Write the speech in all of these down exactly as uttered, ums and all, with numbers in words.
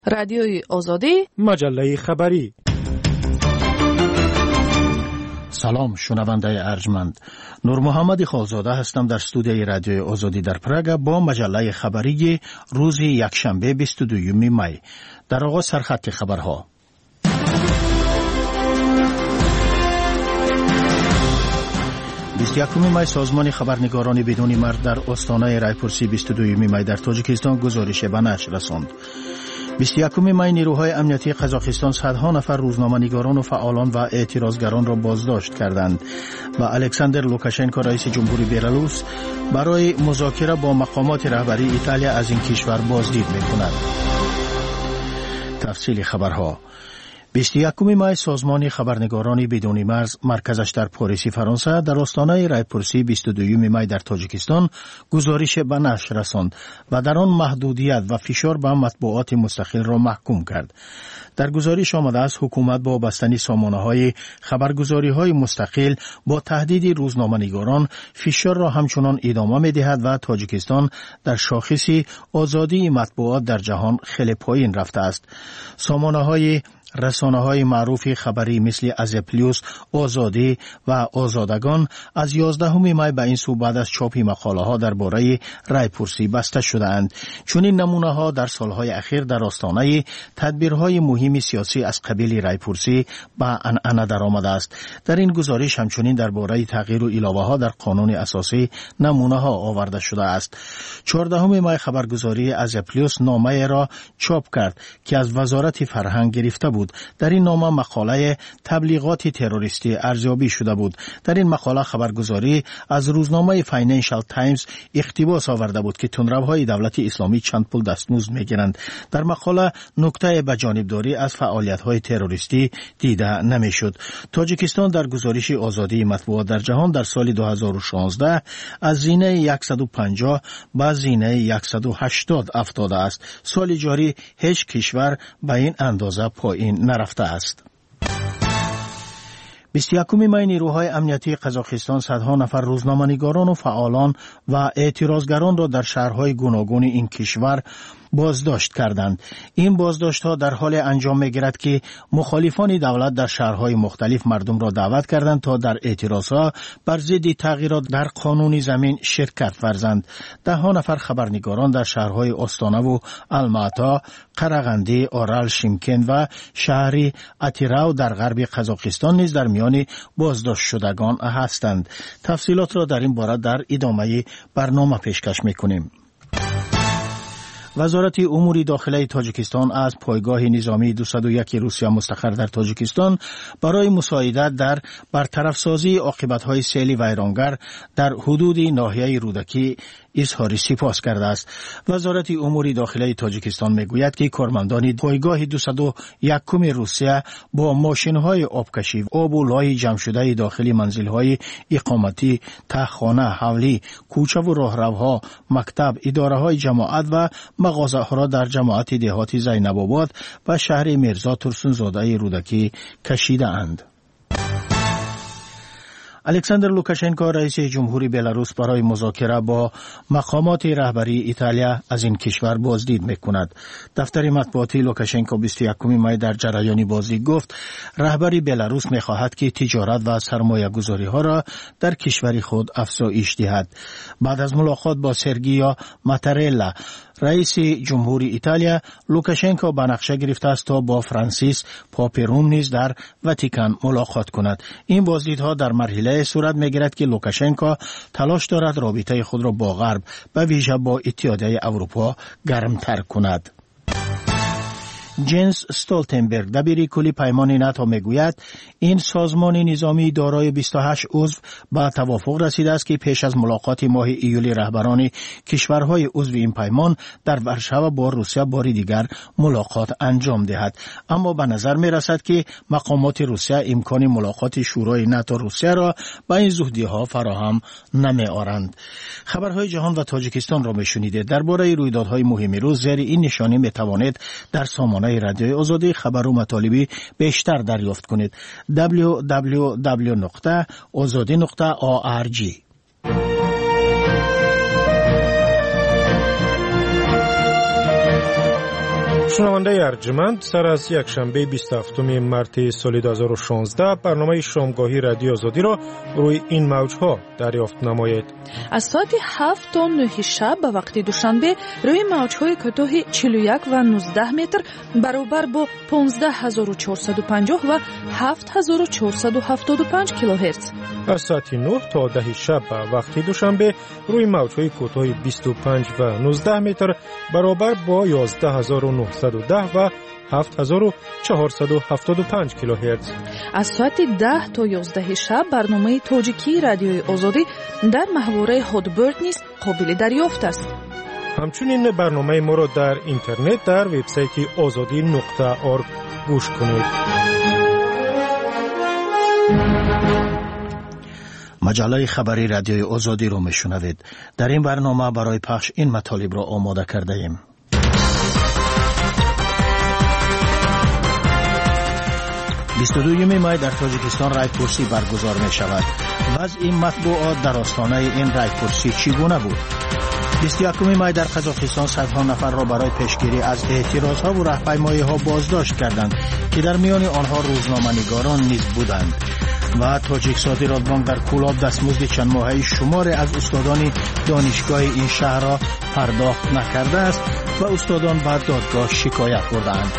رادیوی آزادی، مجله خبری. سلام شنونده ارجمند، نور محمد خالزاده هستم در استودیوی رادیوی آزادی در پراگ با مجله خبری روز یکشنبه بیست و دوم می. در آغاز سرخط خبرها. بیست و یکم می سازمان خبرنگاران بدون مرد در آستانه رایپورسی بیست و دوم می در تاجیکستان گزارش به نشر رساند. بیست و یکم می نیروهای امنیتی قزاقستان صدها نفر روزنامه‌نگاران و فعالان و اعتراضگران را بازداشت کردند و الکساندر لوکاشنکو رئیس جمهوری بلاروس برای مذاکره با مقامات رهبری ایتالیا از این کشور بازدید می‌کند. تفصیل خبرها. بیست و یکم می سازمان خبرنگاران بدون مرز مرکزش در پاریس فرانسه در آستانه رایپورسی بیست و دوم می در تاجیکستان گزارش به نشر رساند و در آن محدودیت و فشار به مطبوعات مستقل را محکوم کرد. در گزارش آمده است حکومت با بستن سامانه‌های خبرگزاری‌های مستقل با تهدید روزنامه‌نگاران فشار را همچنان ادامه می‌دهد و تاجیکستان در شاخص آزادی مطبوعات در جهان خیلی پایین رفته است. سامانه‌های رسانه‌های معروف خبری مثل ازپلیوس، آزادی و آزادگان از یازدهم می به این سو بعد از چاپ مقاله‌ها درباره رایپورسی بسته شده‌اند. چون این نمونه‌ها در سالهای اخیر در آستانه تدبیرهای مهم سیاسی از قبیل رایپورسی به عنعنه درآمده است. در این گزارش همچنین درباره تغییر و علاوه‌ها در قانون اساسی نمونه‌ها آورده شده است. چهاردهم می خبرگزاری ازپلیوس نامه را چاپ کرد که از وزارت فرهنگ گرفته بود. در این نامه مقاله تبلیغات تروریستی ارزیابی شده بود. در این مقاله خبرگزاری از روزنامه فاینانشال تایمز اقتباس آورده بود که تندروهای دولت اسلامی چند پول دستمزد میگیرند. در مقاله نکته به جانبداری از فعالیت‌های تروریستی دیده نمیشد. تاجیکستان در گزارش آزادی مطبوعات در جهان در سال دو هزار و شانزده از زینه صد و پنجاه به زینه صد و هشتاد افتاده است. سال جاری هیچ کشور به این اندازه پایین نرفته است. بیست و یکم می نیروهای امنیتی قزاقستان صدها نفر روزنامه‌نگاران و فعالان و اعتراضگران را در شهرهای گوناگون این کشور بازداشت کردند. این بازداشت‌ها در حال انجام می‌گیرد که مخالفان دولت در شهرهای مختلف مردم را دعوت کردند تا در اعتراضها بر ضد تغییرات در قانون زمین شرکت ورزند. ده ها نفر خبرنگاران در شهرهای آستانه و الماتا، قرغندی، آرال، شیمکن و شهری اتیراو در غرب قزاقستان نیز در میان بازداشت شدگان هستند. تفصیلات را در این باره در ادامه برنامه پیشکش می‌کنیم. وزارت امور داخلی تاجیکستان از پایگاه نظامی دویست و یک روسیه مستقر در تاجیکستان برای مساعدت در برطرف سازی عاقبت‌های سیل ویرانگر در حدود ناحیه رودکی اظهار سپاس کرده است. وزارت امور داخلی تاجیکستان میگوید که کارمندان پایگاه دویست و یک روسیه با ماشین‌های آبکشی، آب و لای جمع شده داخل منزل‌های اقامتی، تهخانه، حولی، کوچه و راهروها، مکتب، اداره‌های جماعت و مغازه‌ها را در جماعت دهات زینب آباد و شهر میرزا ترسونزاده رودکی کشیده اند. الکساندر لوکاشنکو رئیس جمهوری بلاروس برای مذاکره با مقامات رهبری ایتالیا از این کشور بازدید میکند. دفتر مطبوعاتی لوکاشنکو بیست و یکم می در جریان بازی گفت رهبری بلاروس میخواهد که تجارت و سرمایه گذاری ها را در کشور خود افزایش دهد. بعد از ملاقات با سرگیو ماتارلا رئیس جمهوری ایتالیا، لوکاشنکو به نقشه گرفته است تا با فرانسیس پاپ روم نیز در واتیکان ملاقات کند. این بازدیدها در مرحله صورت میگیرد که لوکاشنکو تلاش دارد رابطه خود را با غرب به ویژه با اتحادیه اروپا گرمتر کند. جنس استولتنبرگ دبیر کلی پیمان ناتو میگوید این سازمان نظامی دارای بیست و هشت عضو به توافق رسیده است که پیش از ملاقات ماه ایول رهبران کشورهای عضو این پیمان در ورشو با روسیه بار دیگر ملاقات انجام دهد. اما به نظر می رسد که مقامات روسیه امکان ملاقات شورای ناتو روسیه را به این زودی ها فراهم نمی آورند. خبرهای جهان و تاجیکستان را می شنیدید. درباره رویدادهای مهم روز زیر این نشانی می توانید در سامانه رادیوی آزادی خبر و مطالبی بیشتر دریافت کنید. دبلیو دبلیو دبلیو نقطه آزادی نقطه آ ار جی. شنونده ارجمند، سر از یک شنبه بیست و هفتم مارس سال دو هزار و شانزده برنامه شامگاهی رادیو آزادی را روی این موجها دریافت نمایید. از ساعت هفت تا نه شب به وقت دوشنبه روی موجهای کوتاه چهل و یک و نوزده متر برابر با پانزده هزار و چهارصد و پنجاه و هفت هزار و چهارصد و هفتاد و پنج کیلوهرتز. از ساعت نه تا ده شب به وقت دوشنبه روی موجهای کوتاه بیست و پنج و نوزده متر برابر با یازده هزار و نهصد و ده و هفت هزار و چهارصد و هفتاد و پنج کیلوهرتز. از ساعت ده تا یازده شب برنامه تاجیکی رادیوی آزادی در محوره هادبرد نیز قابل دریافت است. همچنین برنامه ما را در اینترنت در وبسایت آزادی نقطه اورگ گوش کنید. مجله خبری رادیوی آزادی را میشنوید. در این برنامه برای پخش این مطالب را آماده کرده ایم. بیست و دوم می در تاجیکستان رایپرسی برگزار می شود. وضع مطبوعات در آستانه این رایپرسی چگونه بود؟ بیست و یکم می در قزاقستان صدها نفر را برای پیشگیری از اعتراضها و راهپیمایی‌ها بازداشت کردند که در میان آنها روزنامه‌نگاران نیز بودند. و تاجیک صادرات بانک در کولاب دستمزد چند ماهه شمار از استادان دانشگاه این شهر را پرداخت نکرده است و استادان به دادگاه شکایت بردند.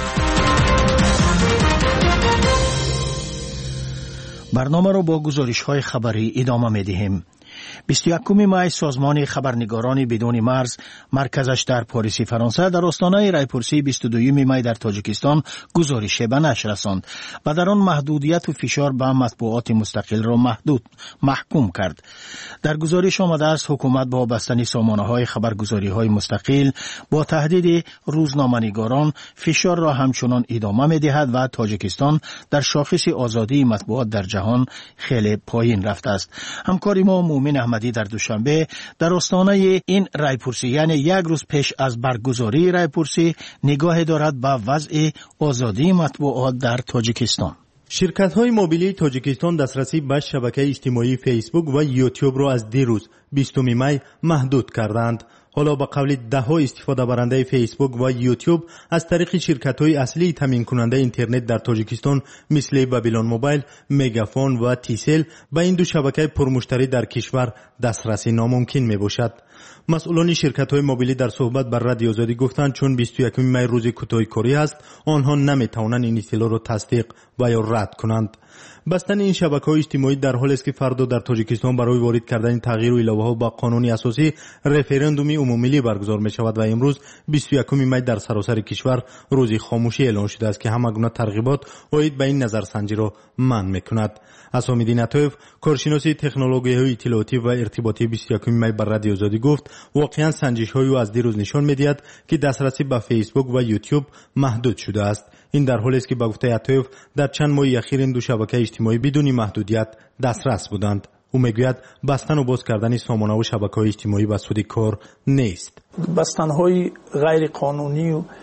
برنامه را با گزارش‌های خبری ادامه می‌دهیم. بیست و یکم می سازمان خبرنگاران بدون مرز مرکزش در پاریس فرانسه در آستانه رایپرسی بیست و دوم می در تاجیکستان گزارش به نشر رساند و در آن محدودیت و فشار به مطبوعات مستقل را محدود محکوم کرد. در گزارش آمده است حکومت با بستن سامانه‌های خبرگزاری‌های مستقل با تهدید روزنامه‌نگاران فشار را همچنان ادامه می‌دهد و تاجیکستان در شاخص آزادی مطبوعات در جهان خیلی پایین رفته است. همکار ما مومن احمدی در دوشنبه در آستانه این رایپرسی یعنی یک روز پیش از برگزاری رایپرسی نگاه دارد به وضع آزادی مطبوعات در تاجیکستان. شرکت‌های موبیلی تاجیکستان دسترسی به شبکه اجتماعی فیسبوک و یوتیوب را از دیروز بیستم می محدود کردند. حالا با قول ده ها استفاده برنده فیسبوک و یوتیوب از طریق شرکت‌های اصلی تامین کننده اینترنت در تاجیکستان مثل بابیلون موبایل، مگافون و تیسل به این دو شبکه پرمشتری در کشور دسترسی ناممکن میباشد. مسئولان شرکت‌های موبیلی در صحبت بر رادیو آزادی گفتند چون بیست و یکم می روز کوتاه کاری است، آنها نمیتوانند این اطلاع را تصدیق و یا رد کنند. بستن این شبکه‌های اجتماعی در حالی است که فردا در تاجیکستان برای وارد کردن تغییر و علاوه‌ها با قانون اساسی رفراندوم عمومی برگزار می‌شود و امروز بیست و یکم می در سراسر کشور روز خاموشی اعلان شده است که همگونه ترغیبات عاید به این نظرسنجی را منع می‌کند. اسامدین عطایف کارشناس تکنولوژی‌های اطلاعاتی و ارتباطی بیست و یکم می بر رادیو آزادی گفت واقعاً سنجش‌های او از دیروز نشان می‌دهد که دسترسی به فیسبوک و یوتیوب محدود شده است. این در حالی است که به گفته عطایف در چند ماه اخیر این دو شبکه اجتماعی بدون محدودیت دسترس بودند. او میگوید بستن و باز کردن سامانه و شبکه‌های اجتماعی به سود کار نیست. بستن‌های غیر قانونی و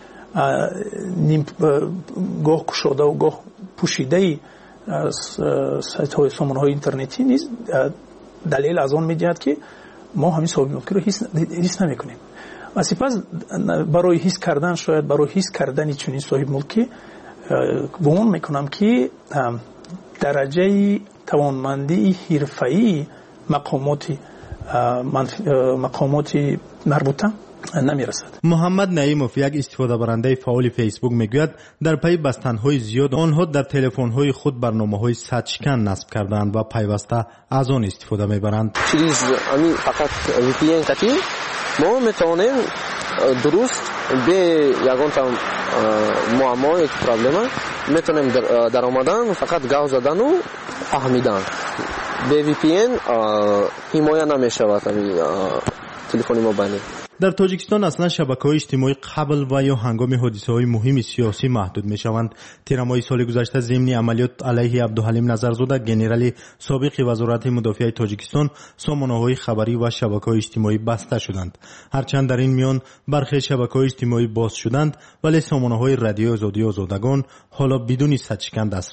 نیم گاه گشوده و گاه پوشیده سایت‌های سامانه‌های اینترنتی نیست. دلیل از آن می‌دهد که ما همین صاحب ملکی رو حس نمی‌کنیم. و سپس برای حس کردن شاید برای حس کردن چنین صاحب ملکی گمان میکنم که درجه توانمندی حرفه‌ای مقامات مقامات مربوطه نمیرسد. محمد نعیموف یک استفاده برنده فعال فیسبوک میگوید در پی بستن‌های زیاد آنها در تلفن‌های خود برنامه‌های سچکن نصب کردند و پیوسته از آن استفاده میبرند. چیز همین فقط وی پی ان کتی ما میتونیم درست به یگان تا معما یک پرابلم میتونیم در, در آمدن فقط گاو زدن و فهمیدن. به وی پی ان حمایت نمیشود تلفن موبایلی. در تاجیکستان اصلا شبکه‌های اجتماعی قبل و یا هنگام حادثه‌های مهم سیاسی محدود می‌شوند. تیر ماه سال گذشته ضمن عملیات علیه عبدالحلیم نظرزاده گنرال سابق وزارت مدافع تاجیکستان سامانه‌های خبری و شبکه‌های اجتماعی بسته شدند. هرچند در این میان برخی شبکه‌های اجتماعی باز شدند ولی سامانه‌های رادیو آزادی آزادگان حالا بدون سچکن دسترس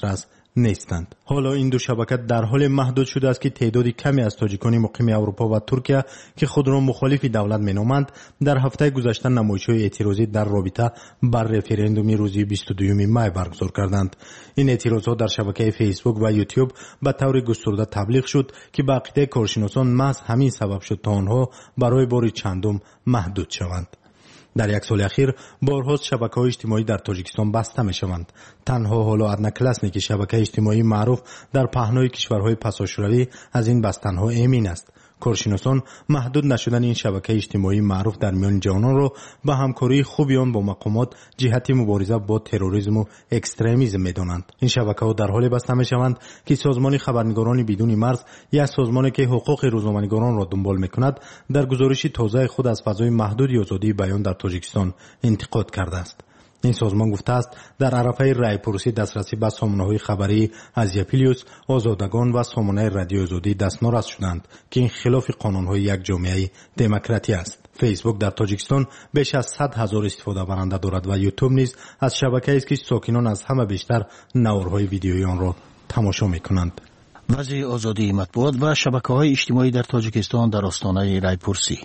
نیستند. حالا این دو شبکه در حال محدود شده است که تعدادی کمی از تاجیکان مقیم اروپا و ترکیه که خود را مخالف دولت مینامند در هفته گذشته نمایش‌های اعتراضی در رابطه بر رفراندوم روز بیست و دوم می برگزار کردند. این اعتراضات در شبکه فیسبوک و یوتیوب به طور گسترده تبلیغ شد که به عقیده کارشناسان محض همین سبب شد تا آنها برای بار چندم محدود شوند. در یک سال اخیر بارها شبکه‌های اجتماعی در تاجیکستان بسته می‌شوند. تنها حالا ادنا کلاسنی که شبکه اجتماعی معروف در پهنای کشورهای پساشوروی از این بستن‌ها امین است. کارشناسان محدود نشدن این شبکه اجتماعی معروف در میان جوانان را به همکاری خوبی آن با مقامات جهت مبارزه با تروریسم و اکستریمیسم می‌دانند. این شبکه‌ها در حال بسته می‌شوند که سازمان خبرنگاران بدون مرز، یک سازمانی که حقوق روزنامه‌نگاران را دنبال می‌کند، در گزارش تازه خود از فضای محدود آزادی بیان در تاجیکستان انتقاد کرده است. این سازمان گفته است در عرفه رایپرسی دسترسی به سامانه‌های خبری از یپیلیوس، آزادگان و سامانه رادیو آزادی دستمزد شدند که این خلاف قانون‌های یک جامعه دموکراتی است. فیسبوک در تاجیکستان بیش از صد هزار استفاده برنده دارد و یوتیوب نیز از شبکه‌ای است که ساکنان از همه بیشتر نوارهای ویدیویی آن را تماشا می‌کنند. وضع آزادی مطبوعات و شبکه‌های اجتماعی در تاجیکستان در آستانه رایپرسی.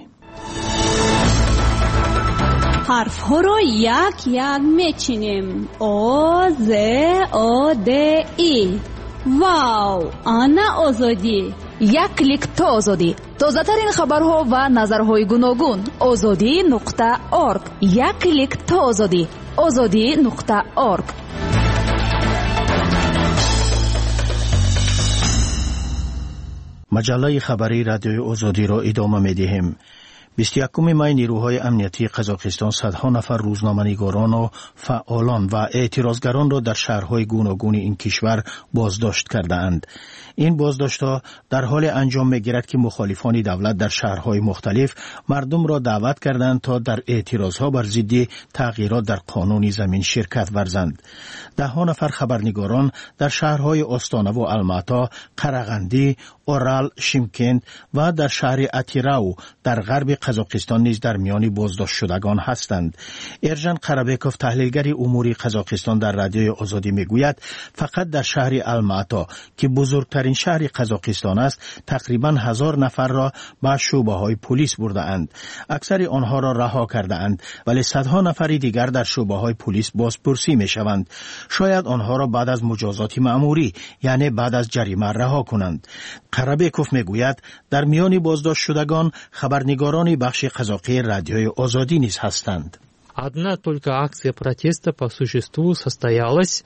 حرف ها رو یک یک میچینیم. او ز او د ای. واو، آنا آزادی. یک کلیک تا آزادی. تازه ترین خبرها و نظرهای گوناگون. آزادی نقطه ارگ. یک کلیک تا آزادی. آزادی نقطه ارگ. مجله خبری رادیوی آزادی را ادامه می‌دهیم. بیست و یکم می نیروهای امنیتی قزاقستان صدها نفر روزنامه‌نگاران و فعالان و اعتراضگران را در شهرهای گوناگون این کشور بازداشت کرده‌اند. این بازداشت‌ها در حال انجام می‌گیرد که مخالفان دولت در شهرهای مختلف مردم را دعوت کردند تا در اعتراضها بر ضد تغییرات در قانون زمین شرکت ورزند. ده ها نفر خبرنگاران در شهرهای آستانه و الماتا، قرغندی، اورال، شیمکند و در شهر اتیراو در غرب قزاقستان نیز در میان بازداشت شدگان هستند. ارژن قربیکوف تحلیلگر امور قزاقستان در رادیوی آزادی میگوید فقط در شهر الماتا که بزرگترین شهر قزاقستان است تقریبا هزار نفر را به شعبه های پلیس برده اند. اکثر آنها را رها کرده اند ولی صدها نفر دیگر در شعبه های پلیس بازپرسی می شوند. شاید آنها را بعد از مجازات مأموری یعنی بعد از جریمه رها کنند. قربیکوف میگوید در میان بازداشت شدگان خبرنگاران بخش قزاقی رادیوی آزادی نیز هستند. Одна только акция протеста по существу состоялась.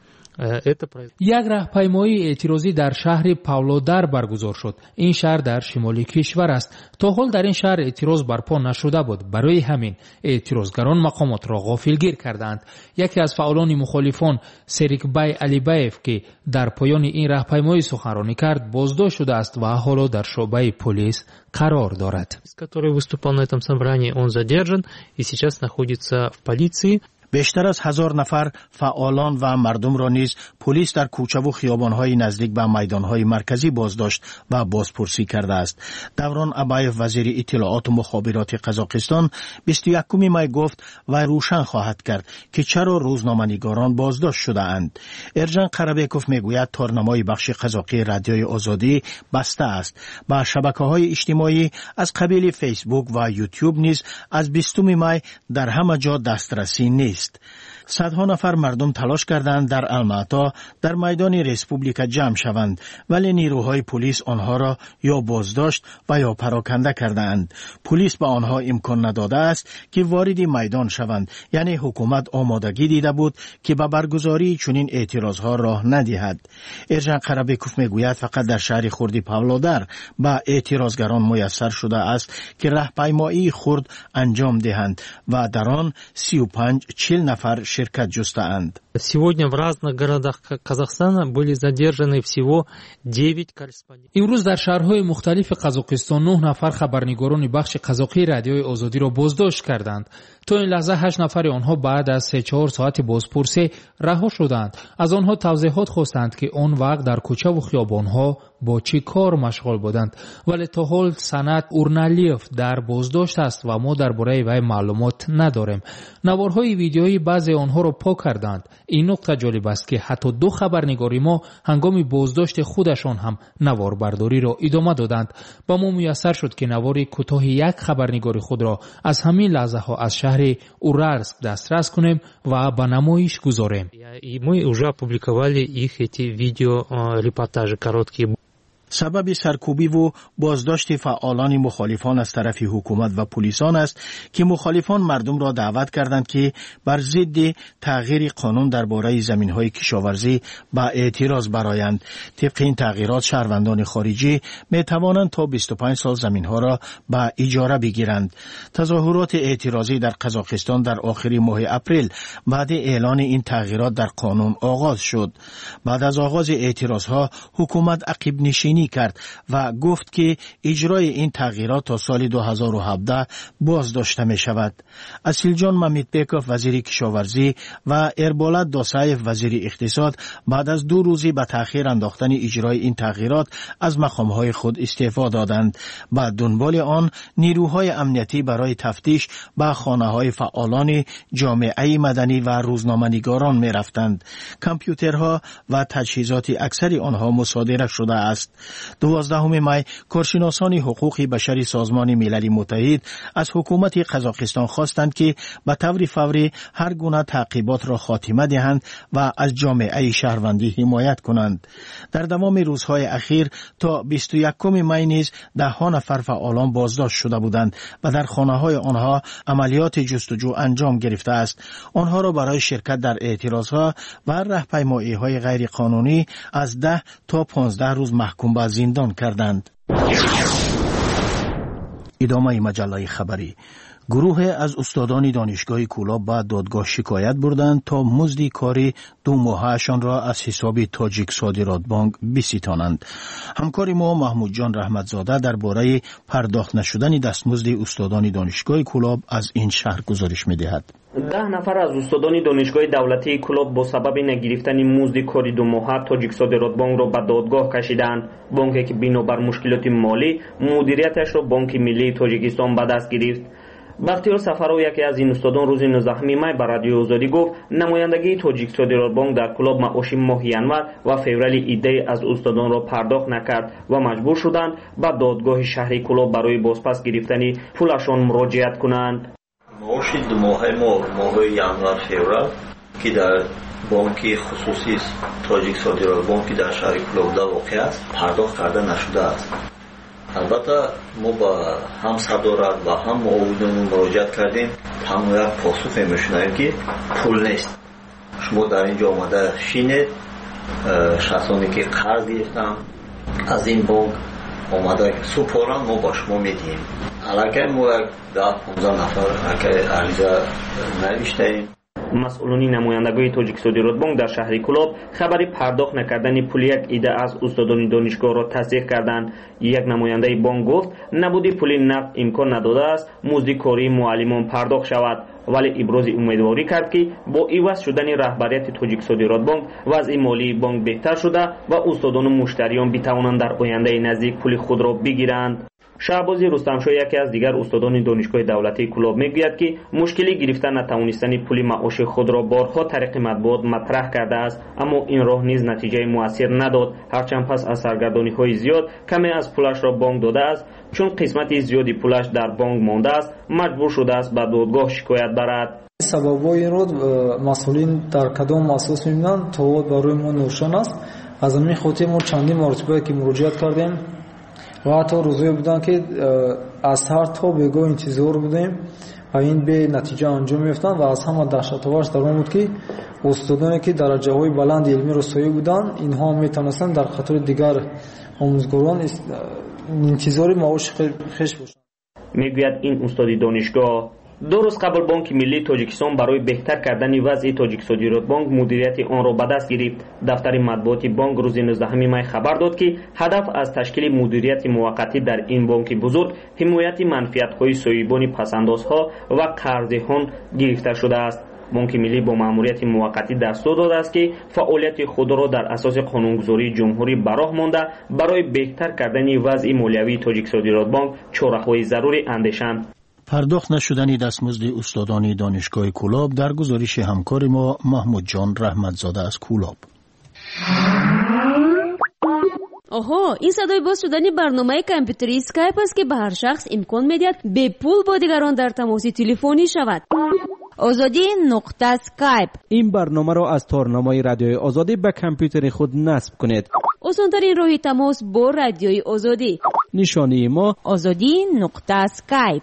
یک راهپیمایی اعتراضی در شهر پاولودار برگزار شد. این شهر در شمال کشور است. تا حال در این شهر اعتراض برپا نشده بود. برای همین اعتراضگران مقامات را غافلگیر کردند. یکی از فعالان مخالفان سریکبای علیبایف که در پایان این راهپیمایی سخنرانی کرد بازداشت شده است و حالا در شعبه پلیس قرار دارد. который выступал на этом собрании, он задержан и сейчас находится в полиции. بیشتر از هزار نفر فعالان و مردم را نیز پلیس در کوچه و خیابان‌های نزدیک به میدان‌های مرکزی بازداشت و بازپرسی کرده است. دوران ابایف وزیر اطلاعات و مخابرات قزاقستان بیست و یکم می گفت و روشن خواهد کرد که چرا روزنامه‌نگاران بازداشت شده اند. ارژن قربیکوف میگوید تارنمای بخش قزاقی رادیوی آزادی بسته است. با شبکه‌های اجتماعی از قبیل فیسبوک و یوتیوب نیز از بیستم می در همه جا دسترسی نیست. صدها نفر مردم تلاش کردند در الماتا در میدان رسپوبلیکا جمع شوند ولی نیروهای پلیس آنها را یا بازداشت و یا پراکنده کردند. پلیس به آنها امکان نداده است که وارد میدان شوند، یعنی حکومت آمادگی دیده بود که به برگزاری چنین اعتراضها راه ندهد. ارژن قربیکوف میگوید فقط در شهر خرد پاولودار به اعتراضگران میسر شده است که راهپیمایی خرد انجام دهند و در آن سی و پنج چهل نفر شرکت جسته‌اند. Сегодня в разных городах Казахстана были задержаны всего девять корреспондентов. امروز در شهرهای مختلف قزاقستان نه نفر خبرنگاران بخش قزاقی رادیوی آزادی را بازداشت کردند. تا این لحظه هشت نفر آنها بعد از سه چهار ساعت بازپرسی رها شدند. از آنها توضیحات خواستند که آن وقت در کوچه و خیابانها با چی کار مشغول بودند، ولی تا حال سند اورنالیف در بازداشت است و ما درباره وی معلومات نداریم. نوارهای ویدیویی بعضی آنها را پاک کردند. این نکته جالب است که حتی دو خبرنگاری ما هنگام بازداشت خودشان هم نوار برداری را ادامه دادند. با ما میسر شد که نوار کوتاه یک خبرنگاری خود را از همین لحظه ها از شهر Уральск دسترس کنیم و به نمایش گذاریم. И мы уже опубликовали их эти видео репортажи короткие. سبب سرکوبی و بازداشت فعالان مخالفان از طرف حکومت و پلیسان است که مخالفان مردم را دعوت کردند که بر ضد تغییر قانون درباره زمین‌های کشاورزی با اعتراض برآیند. طبق این تغییرات شهروندان خارجی می توانند تا بیست و پنج سال زمین‌ها را به اجاره بگیرند. تظاهرات اعتراضی در قزاقستان در آخر ماه اپریل بعد اعلان این تغییرات در قانون آغاز شد. بعد از آغاز اعتراضها حکومت عقب نشینی کرد و گفت که اجرای این تغییرات تا سال دو هزار و هفده باز داشته می شود. اسیلجان مامیتبکوف وزیر کشاورزی و اربولت داسایف وزیر اقتصاد بعد از دو روزی به تأخیر انداختن اجرای این تغییرات از مقامهای خود استعفا دادند. بعد دنبال آن نیروهای امنیتی برای تفتیش به خانه‌های فعالان جامعه مدنی و روزنامه‌نگاران می رفتند. کامپیوترها و تجهیزات اکثر آنها مصادره شده است. دوازدهم می کارشناسان حقوق بشری سازمان ملل متحد از حکومت قزاقستان خواستند که به طور فوری هر گونه تعقیبات را خاتمه دهند و از جامعه شهروندی حمایت کنند. در دوام روزهای اخیر تا بیست و یکم می نیز ده ها نفر فعالان بازداشت شده بودند و در خانه‌های آنها عملیات جستجو انجام گرفته است. آنها را برای شرکت در اعتراضها و راهپیمایی‌های غیر قانونی از ده تا پانزده روز محکوم به زندان کردند. ادامه مجله خبری. گروه از استادان دانشگاه کولاب به دادگاه شکایت بردند تا مزد کاری دو ماهه‌شان را از حساب تاجیک صادرات بانک بستانند. همکار ما محمود جان رحمتزاده درباره پرداخت نشدن دستمزد استادان دانشگاه کولاب از این شهر گزارش می‌دهد. ده نفر از استادان دانشگاه دولتی کولاب با سبب نگرفتن مزد کاری دو ماهه تاجیک صادرات بانک را به دادگاه کشیدند. بانکی که بنابر مشکلات مالی مدیریتش را بانک ملی تاجیکستان به دست گرفت. بختیار سفرو یکی از این استادان روز نوزدهم می به رادیو آزادی گفت نمایندگی تاجیک صادرات بانک در کولاب معاش ماه ینور و فوریه ایده از استادان را پرداخت نکرد و مجبور شدند به دادگاه شهری کولاب برای بازپس گرفتن پولشان مراجعت کنند. معاش دو ماهه ما ماه ینور فوریه که در بانک خصوصی تاجیک صادرات بانک در شهر کولاب واقع است پرداخت کرده نشده است. البته ما با هم صدارت و هم معاونین مراجعت کردیم، هم یک پاسخ میشنویم که پول نیست. شما در اینجا آمده شینید، شخصانی که قرض گرفتن از این بانک آمده سپارن ما با شما میدیم. علاقه ما یک ده پانزده نفر که عریضه نوشتیم. مسئولان نمایندگی تاجیک صادرات بانک در شهر کولاب خبر پرداخت نکردن پول یک ایده از استادان دانشگاه را تصدیق کردند. یک نماینده بانک گفت نبودی پول نقد امکان نداده است مزد کاری معلمان پرداخت شود، ولی ابراز امیدواری کرد که با عوض شدن رهبریت تاجیک صادرات بانک وضع مالی بانک بهتر شده و استادان و مشتریان بتوانند در آینده نزدیک پول خود را بگیرند. شهباز رستمشاه یکی از دیگر استادان دانشگاه دولتی کولاب میگوید که مشکلی گرفتن نتوانستن پول معاش خود را بارها طریق مطبوعات مطرح کرده است، اما این راه نیز نتیجه موثر نداد. هرچند پس از سرگردانی‌های زیاد کمی از پولش را بانک داده است، چون قسمت زیادی پولش در بانک مانده است مجبور شده است به دادگاه شکایت برد. سببای این رو مسئولین در کدام اساس می‌بینند تا برای ما نوشان است. از همین خاطر ما چندین مرتبه که مراجعت کردیم و حتی روزی بودن که از هر تا بگاه انتظار بودیم و این به نتیجه انجام میفتن و از همه دهشت‌آورش در اون بود که استادانی که درجه های بلند علمی رسایی بودن اینها میتونستن در قطار دیگر آموزگاران انتظار معاش خیش باشند. میگوید این استادی دانشگاه دو روز قبل بانک ملی تاجیکستان برای بهتر کردن وضع تاجیک صادرات بانک مدیریت آن را به دست گرفت. دفتر مطبوعات بانک روز نوزدهم می خبر داد که هدف از تشکیل مدیریت موقتی در این بانک بزرگ حمایت منفعت‌های صاحبان پس‌اندازها و قرضه‌ها گرفته شده است. بانک ملی با مأموریت موقتی دستور داده است که فعالیت خود را در اساس قانونگذاری جمهوری براه مانده برای بهتر کردن وضع مالیوی تاجیک صادرات بانک چاره‌های ضروری اندیشند. پرداخت نشدن دستمزد استادان دانشگاه کولاب در گزارش همکار ما محمود جان رحمتزاده از کولاب. آها، این صدای باز شدن برنامه کامپیوتری اسکایپ است که به هر شخص امکان میدهد به پول با دیگران در تماس تلفنی شود. آزادی نقطه اسکایپ. این برنامه را از تارنمای رادیوی آزادی به کامپیوتر خود نصب کنید. آسان‌ترین راه تماس با رادیوی آزادی. نشانی ما آزادی نقطه اسکایپ.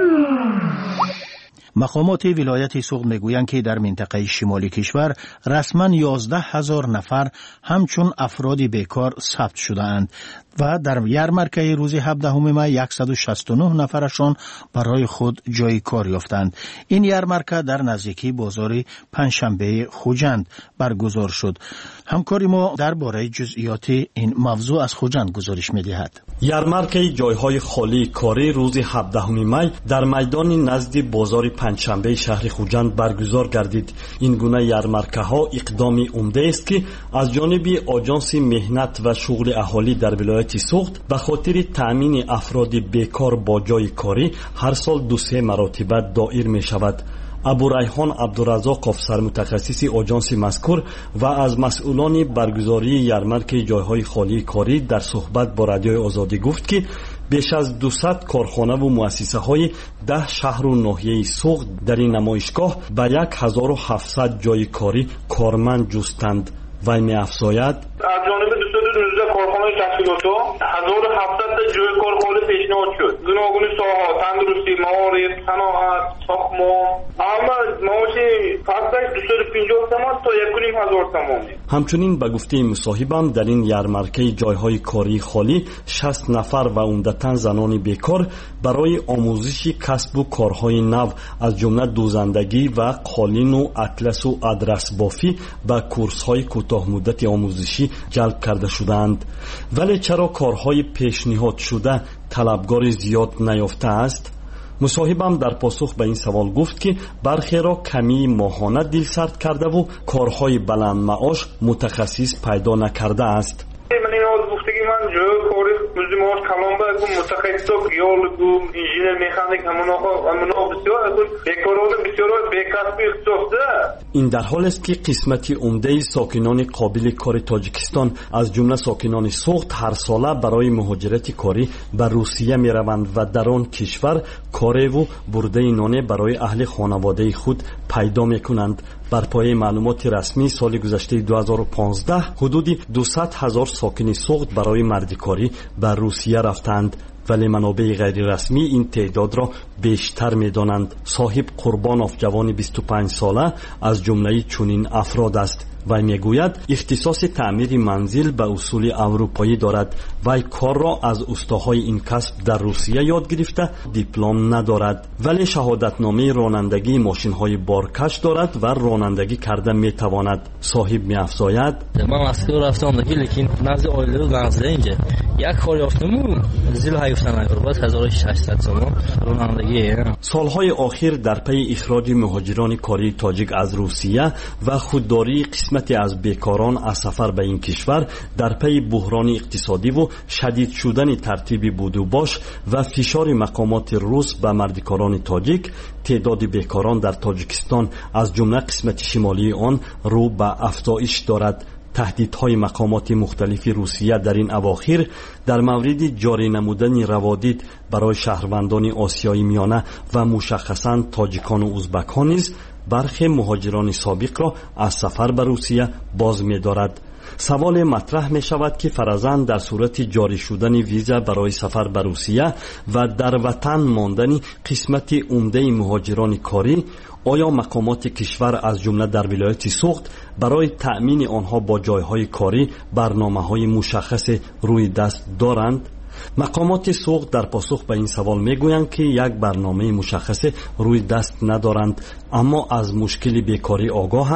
مقامات ولایت سوغد میگویند که در منطقه شمالی کشور رسما یازده هزار نفر همچون افراد بیکار ثبت شده اند و در یارمرکه روز هفدهم می صد و شصت و نه نفرشان برای خود جای کار یافتند. این یارمرکه در نزدیکی بازار پنجشنبه خوجند برگزار شد. همکاری ما درباره جزئیات این موضوع از خوجند گزارش می‌دهد. یارمرکه جایهای خالی کاری روز هفدهم می در میدان نزد بازار پنجشنبه شهر خوجند برگزار گردید. این گونه یارمرکه‌ها اقدامی عمده است که از جانب آژانس مهنت و شغل اهالی در ولایت سوغد به خاطر تأمین افراد بیکار با جای کاری هر سال دو سه مرتبه دایر می شود. ابو ریحان عبدالرزاق افسر متخصص آژانس مذکور و از مسئولان برگزاری یارمرک جایهای خالی کاری در صحبت با رادیوی آزادی گفت که بیش از دویست کارخانه و مؤسسه های ده شهر و ناحیه سوغد در این نمایشگاه به یک هزار و هفتصد جای کاری کارمند جستند. وی می افزاید از جانب دویست و نوزده کارخانه تشکیلاتو هزار و هفتصد جای کار خالی پیشنهاد شد. گوناگون ساحات تندرستی، معارف، صنعت، ساختمان، اما معاش فقط دویست و پنجاه تومان تا یک و نیم هزار تومان. همچنین به گفته مصاحبم در این یارمرکه جایهای کاری خالی شصت نفر و عمدتاً زنان بیکار برای آموزش کسب و کارهای نو از جمله دوزندگی و قالین و اطلس و ادرس بافی و کورس‌های کوتاه مدت آموزشی جلب کرده شدند. ولی چرا کارهای پیشنهاد شده طلبگار زیاد نیافته است؟ مصاحبم در پاسخ به این سوال گفت که برخی را کمی ماهانه دل سرد کرده و کارهای بلند معاش متخصص پیدا نکرده است. من این آز گفته که من جای کاری روزی معاش کلام بگم متخصص گیولوگ انجینر مکانیک همون آقا همون آقا بسیار بیکاران بسیار بیکسبی اختصاص. این در حال است که قسمتی عمده ساکنان قابل کار تاجیکستان از جمله ساکنان سوغد هر ساله برای مهاجرت کاری به روسیه می روند و در آن کشور کاری و برده نان برای اهل خانواده خود پیدا می کنند. بر پایه معلومات رسمی سال گذشته دو هزار و پانزده حدود دویست هزار ساکن سوغد برای مردکاری به روسیه رفتند، ولی منابع غیر رسمی این تعداد را بیشتر می دانند. صاحب قربانوف جوان بیست و پنج ساله از جمله چنین افراد است. وی میگوید اختصاص تعمیر منزل به اصول اروپایی دارد. وی کار را از استاهای این کسب در روسیه یاد گرفته، دیپلم ندارد، ولی شهادتنامه رانندگی ماشین های بارکش دارد و رانندگی کرده میتواند. صاحب میافزاید من مسکو رفتم دیگه، لیکن نزد آیله و نزد اینجا یک کار یافتم زیل هایفتن اگر باز هزار و ششصد تومان رانندگی. سالهای آخر در پی اخراج مهاجران کاری تاجیک از روسیه و خودداری قسمتی از بیکاران از سفر به این کشور در پی بحران اقتصادی و شدید شدن ترتیب بودوباش و فشار مقامات روس به مردکاران تاجیک، تعداد بیکاران در تاجیکستان از جمله قسمت شمالی آن رو به افزایش دارد. تهدیدهای مقامات مختلف روسیه در این اواخر در مورد جاری نمودن روادید برای شهروندان آسیای میانه و مشخصاً تاجیکان و ازبکان نیز برخی مهاجران سابق را از سفر به روسیه باز می دارد. سوال مطرح می شود که فرضاً در صورت جاری شدن ویزا برای سفر به روسیه و در وطن ماندن قسمت عمده مهاجران کاری، آیا مقامات کشور از جمله در ولایت سوغد برای تأمین آنها با جایهای کاری برنامه‌های مشخص روی دست دارند؟ مقامات سوغد در پاسخ به این سوال میگویند که یک برنامه مشخص روی دست ندارند، اما از مشکل بیکاری آگاهند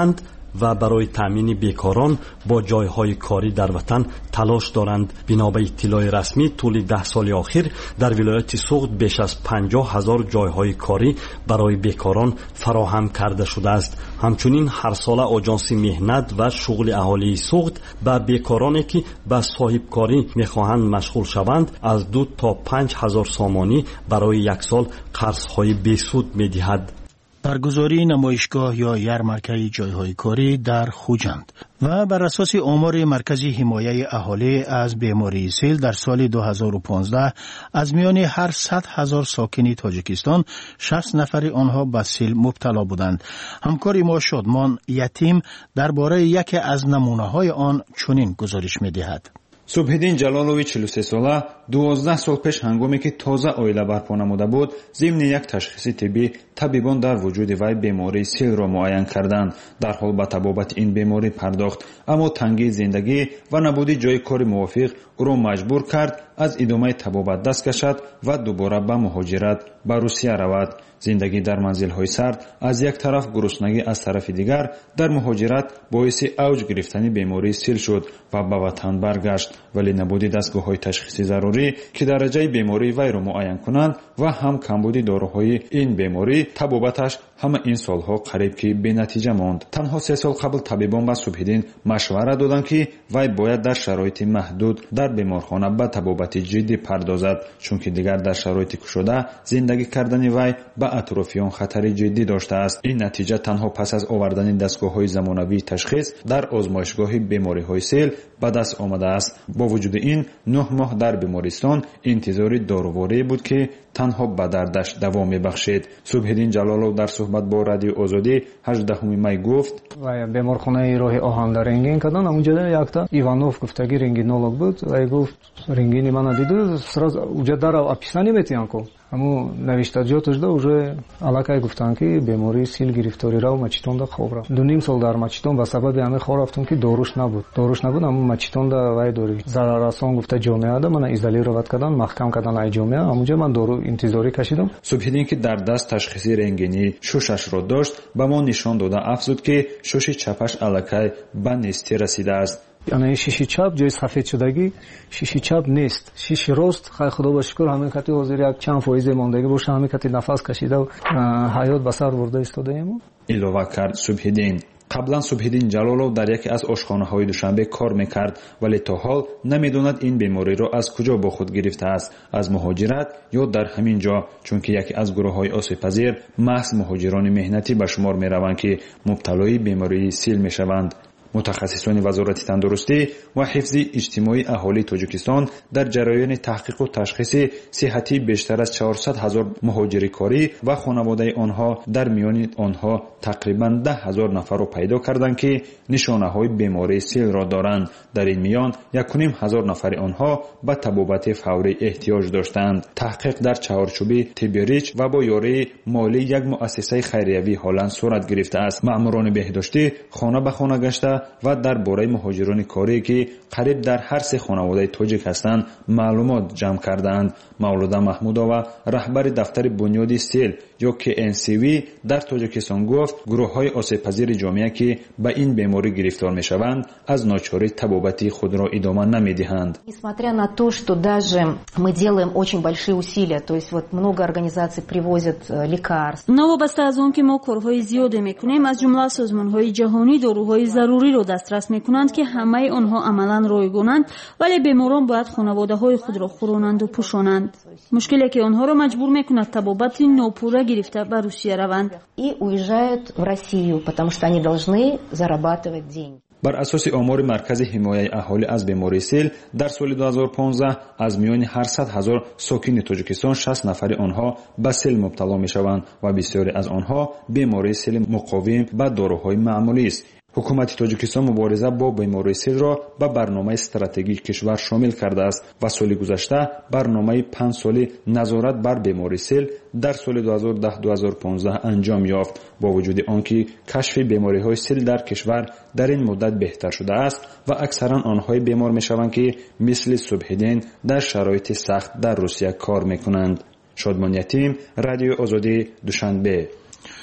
و برای تامین بیکاران با جایهای کاری در وطن تلاش دارند. بنا به اطلاع رسمی طول ده سال اخیر در ولایت سوخت بیش از پنجاه هزار جایهای کاری برای بیکاران فراهم کرده شده است. همچنین هر سال آژانس مهنت و شغل اهالی سوخت به بیکارانی که به صاحب کاری میخواهند مشغول شوند از دو تا پنج هزار سامانی برای یک سال قرضهای بیسود میدهد. برگزاری نمایشگاه یا یرمرکه جایهای کاری در خوجند و بر اساس آمار مرکز حمایه اهالی از بیماری سیل در سال دو هزار و پانزده از میان هر صد هزار ساکن تاجیکستان شصت نفر آنها به سیل مبتلا بودند. همکار ما شادمان یتیم درباره یکی از نمونه‌های آن چنین گزارش می‌دهد. субҳиддин ҷалолови чилу се сола дувоздаҳ сол пеш ҳангоме ки тоза оила барпо намуда буд зимни як ташхиси тиббӣ табибон дар вуҷуди вай бемории силро муайян карданд. дарҳол ба табобати ин беморӣ пардохт, аммо тангии зиндагӣ ва набуди ҷои кори мувофиқ ӯро маҷбур кард аз идомаи табобат даст кашад ва дубора ба муҳоҷират ба русия равад. зиндагӣ дар манзилҳои сард аз як тараф, гуруснагӣ аз тарафи дигар дар муҳоҷират боиси авҷ гирифтани бемории сил шуд ва ба ватан баргашт. вале набуди дастгоҳҳои ташхиси зарурӣ ки дараҷаи бемории вайро муайян кунанд ва ҳам камбуди дороҳои ин беморӣ табобаташ ҳама ин солҳо қариб ки бенатиҷа монд. танҳо се сол қабл табибон ба субҳиддин машвара доданд ки вай бояд дар шароити маҳдуд дар беморхона ба табобати ҷиддӣ пардозад, чунки дигар дар шароити кушода зиндагӣ кардани вай ба атрофиён хатари ҷиддӣ доштааст. ин натиҷа танҳо пас аз овардани дастгоҳҳои замонавии ташхис дар озмоишгоҳи бемориҳои сел ба даст омадааст. бо вуҷуди ин нӯҳ моҳ дар бемористон интизори доруворие буд ки танҳо ба дардаш давом мебахшед. субҳиддин ҷалолов дар суҳбат бо радиои озодӣ ҳаждаҳуми май гуфт: вай беморхонаи роҳи оҳан дар рентген карданд. ҳамунҷо якта иванов гуфтаги рентгенолог буд. вай гуфт рентгени мана диду сразу уҷа дарав описание метиҳанд ку ҳамун навиштаҷоташда уже аллакай гуфтанд ки бемории сил гирифтори рав мачитонда хоб рафт. ду ним сол дар мачитон ба сабаби ҳамин хоб рафтум ки доруш набуд. доруш набуд, ҳамун мачитонда вай дори зараррасон гуфта ҷомеада мана изолироват кардан, маҳкам кардан ай ҷомеа. ҳамунҷо ман дору интизорӣ кашидам. субҳиддин ки дар даст ташхиси рентгенӣ шушашро дошт, ба мо нишон дода афзуд ки шуши чапаш аллакай ба нестӣ расидааст. яъне шиши чап ҷои сафедшудагӣ шиши чап нест. шиши рост хай худо ба шукр ҳамин кати ҳозир як чанд фоизе мондагӣ боша, ҳамин кати нафас кашида ҳаёт ба сар бурда истодаем. илова кард субҳиддин. қаблан субҳиддин ҷалолов дар яке аз ошхонаҳои душанбе кор мекард, вале то ҳол намедонад ин бемориро аз куҷо бо худ гирифтааст, аз муҳоҷират ё дар ҳамин ҷо, чунки яке аз гурӯҳҳои осебпазир маҳз муҳоҷирони меҳнатӣ ба шумор мераванд ки мубталои бемории сил мешаванд. мутахассисони вазорати тандурустӣ ва ҳифзи иҷтимоии аҳолии тоҷикистон дар ҷараёни таҳқиқу ташхиси сиҳатии бештар аз чаҳорсад ҳазор муҳоҷирикорӣ ва хонаводаи онҳо, дар миёни онҳо тақрибан даҳ ҳазор нафарро пайдо карданд ки нишонаҳои бемории силро доранд. дар ин миён якуним ҳазор нафари онҳо ба табобати фаврӣ эҳтиёҷ доштанд. таҳқиқ дар чаҳорчӯби тибби рич ва бо ёрии молии як муассисаи хайриявии ҳоланд сурат гирифтааст. маъмурони беҳдоштӣ хона ба хона гашта ва дар бораи муҳоҷирони корие ки қариб дар ҳар се хонаводаи тоҷик ҳастанд маълумот ҷамъ карданд. мавлуда маҳмудова, раҳбари дафтари бунёди сел ё ке эн си ви дар тоҷикистон гуфт, гурӯҳҳои осебпазири ҷомеа ки ба ин беморӣ гирифтор мешаванд аз ночорӣ табобати худро идома намедиҳанд. Несмотря на то, что даже мы делаем очень большие усилия, то есть вот много организаций привозят лекарств. новобаста аз он ки мо корҳои зиёде мекунем, аз ҷумла созмонҳои ҷаҳонӣ доруҳои заруриро дастрас мекунанд ки ҳамаи онҳо амалан ройгонанд, вале беморон бояд хонаводаҳои худро хуронанду пӯшонанд. мушкиле ки онҳоро маҷбур мекунад табобати нопурра гирифта ба Русия раванд. И уезжают в Россию, потому что они должны зарабатывать деньги. бар асоси омори маркази ҳимояи аҳолӣ аз бемории сил дар соли ду ҳазору понздаҳ аз миёни ҳарсад ҳазор сокини тоҷикистон шаст нафари онҳо ба сил мубтало мешаванд ва бисёре аз онҳо бемории сили муқовим ба дороҳои маъмулист. ҳукумати тоҷикистон мубориза бо бемории силро ба барномаи стратегии кишвар шомил кардааст ва соли гузашта барномаи панҷсоли назорат бар бемории сил дар соли ду ҳазору даҳ - ду ҳазору понздаҳ анҷом ёфт. бо вуҷуди он ки кашфи бемориҳои сил дар кишвар дар ин муддат беҳтар шудааст ва аксаран онҳое бемор мешаванд ки мисли субҳиддин дар шароити сахт дар русия кор мекунанд. шодмон ятим, радиои озодӣ, душанбе.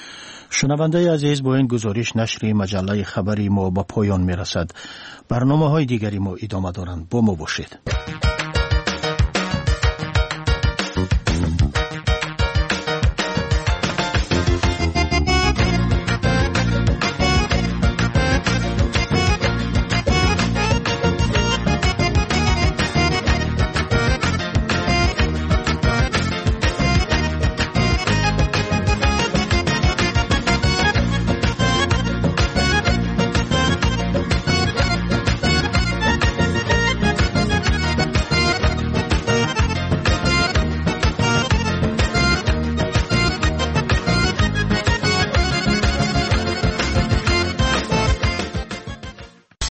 شنونده عزیز، با این گزارش نشر مجله خبری ما به پایان می رسد. برنامه های دیگری ما ادامه دارند. با ما باشید.